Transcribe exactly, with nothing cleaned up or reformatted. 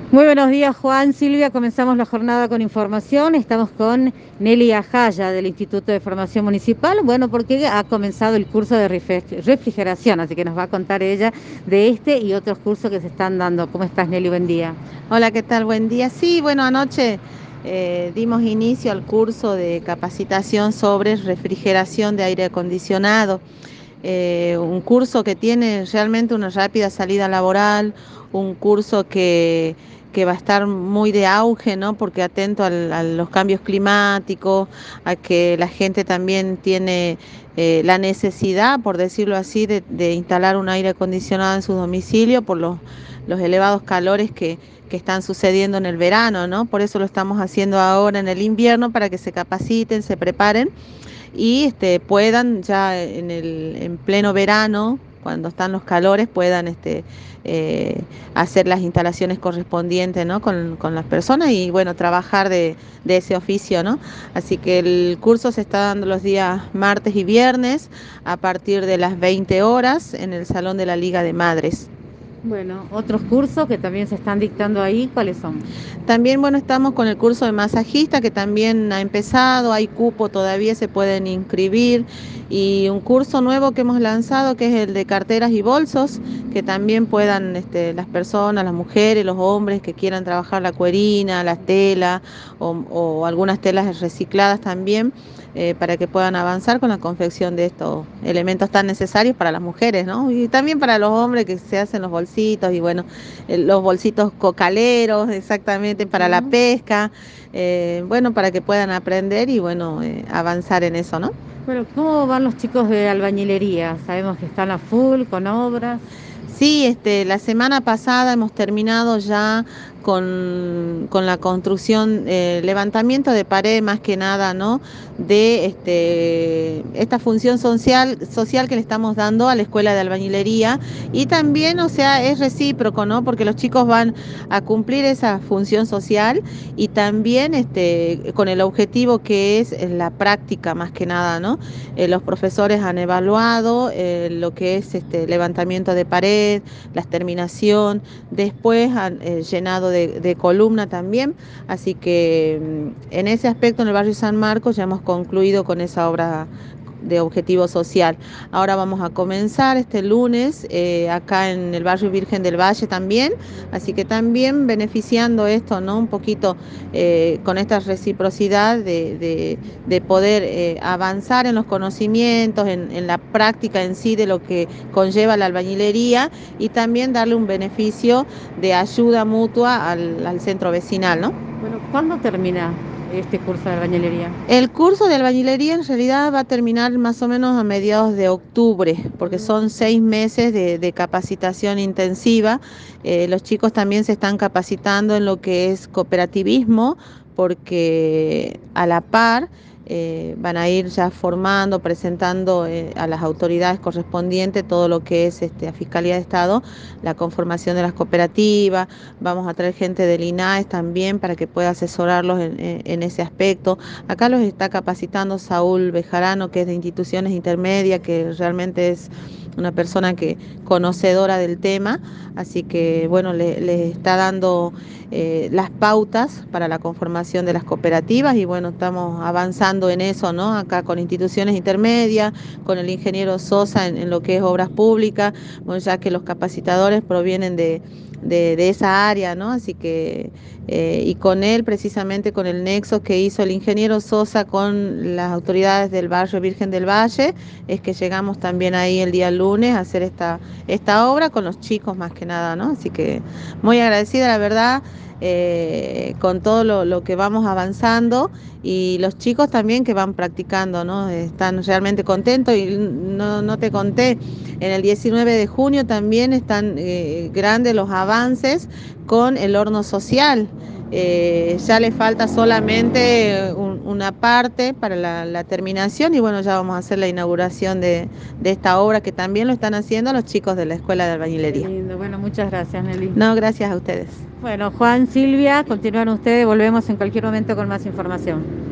Muy buenos días, Juan, Silvia. Comenzamos la jornada con información. Estamos con Nelly Ajaya del Instituto de Formación Municipal. Bueno, porque ha comenzado el curso de refri- refrigeración, así que nos va a contar ella de este y otros cursos que se están dando. ¿Cómo estás, Nelly? Buen día. Hola, ¿qué tal? Buen día. Sí, bueno, anoche eh, dimos inicio al curso de capacitación sobre refrigeración de aire acondicionado. Eh, un curso que tiene realmente una rápida salida laboral, un curso que, que va a estar muy de auge, ¿no? Porque atento al- a los cambios climáticos, a que la gente también tiene eh, la necesidad, por decirlo así, de, de instalar un aire acondicionado en su domicilio por los, los elevados calores que, que están sucediendo en el verano, ¿no? Por eso lo estamos haciendo ahora en el invierno, para que se capaciten, se preparen y este, puedan ya en el en pleno verano, cuando están los calores, puedan este, eh, hacer las instalaciones correspondientes, ¿no? con, con las personas y bueno, trabajar de, de ese oficio, ¿no? Así que el curso se está dando los días martes y viernes a partir de las veinte horas en el Salón de la Liga de Madres. Bueno, otros cursos que también se están dictando ahí, ¿cuáles son? También, bueno, estamos con el curso de masajista que también ha empezado, hay cupo, todavía se pueden inscribir, y un curso nuevo que hemos lanzado que es el de carteras y bolsos, que también puedan este, las personas, las mujeres, los hombres que quieran trabajar la cuerina, la tela o, o algunas telas recicladas también, eh, para que puedan avanzar con la confección de estos elementos tan necesarios para las mujeres, ¿no? Y también para los hombres que se hacen los bolsitos y bueno, eh, los bolsitos cocaleros, exactamente, para la Ujú. pesca, eh, bueno, para que puedan aprender y bueno, eh, avanzar en eso, ¿no? Bueno, ¿cómo van los chicos de albañilería? Sabemos que están a full con obras. Sí, este, la semana pasada hemos terminado ya con, con la construcción, eh, levantamiento de pared más que nada, ¿no? De este, esta función social, social que le estamos dando a la escuela de albañilería, y también, o sea, es recíproco, ¿no? Porque los chicos van a cumplir esa función social y también este, con el objetivo que es la práctica más que nada, ¿no? Eh, los profesores han evaluado eh, lo que es este levantamiento de pared, la terminación, después han eh, llenado de, de columna también, así que mm, en ese aspecto en el barrio San Marcos ya hemos concluido con esa obra de objetivo social. Ahora vamos a comenzar este lunes eh, acá en el barrio Virgen del Valle también, así que también beneficiando esto, ¿no? Un poquito eh, con esta reciprocidad de, de, de poder eh, avanzar en los conocimientos, en, en la práctica en sí de lo que conlleva la albañilería, y también darle un beneficio de ayuda mutua al, al centro vecinal, ¿no? Bueno, ¿cuándo termina este curso de albañilería? El curso de albañilería en realidad va a terminar más o menos a mediados de octubre, porque son seis meses de, de capacitación intensiva. Eh, los chicos también se están capacitando en lo que es cooperativismo, porque a la par eh, van a ir ya formando, presentando eh, a las autoridades correspondientes todo lo que es este, a Fiscalía de Estado, la conformación de las cooperativas. Vamos a traer gente del INAES también para que pueda asesorarlos en, en, en ese aspecto. Acá los está capacitando Saúl Bejarano, que es de instituciones intermedias, que realmente es una persona que conocedora del tema, así que bueno, le, le está dando eh, las pautas para la conformación de las cooperativas, y bueno, estamos avanzando en eso, ¿no? Acá con instituciones intermedias, con el ingeniero Sosa en, en lo que es obras públicas, bueno, ya que los capacitadores provienen de, de, de esa área, ¿no? Así que, eh, y con él, precisamente con el nexo que hizo el ingeniero Sosa con las autoridades del barrio Virgen del Valle, es que llegamos también ahí el día lunes a hacer esta, esta obra con los chicos más que nada, ¿no? Así que muy agradecida, la verdad. Eh, con todo lo, lo que vamos avanzando, y los chicos también que van practicando, ¿no? Están realmente contentos, y no, no te conté, en el diecinueve de junio también están eh, grandes los avances con el horno social. Eh, ya le falta solamente un, una parte para la, la, terminación, y bueno, ya vamos a hacer la inauguración de, de esta obra, que también lo están haciendo los chicos de la Escuela de Qué Albañilería. lindo. Bueno, muchas gracias, Nelly. No, gracias a ustedes. Bueno, Juan, Silvia, continúan ustedes, volvemos en cualquier momento con más información.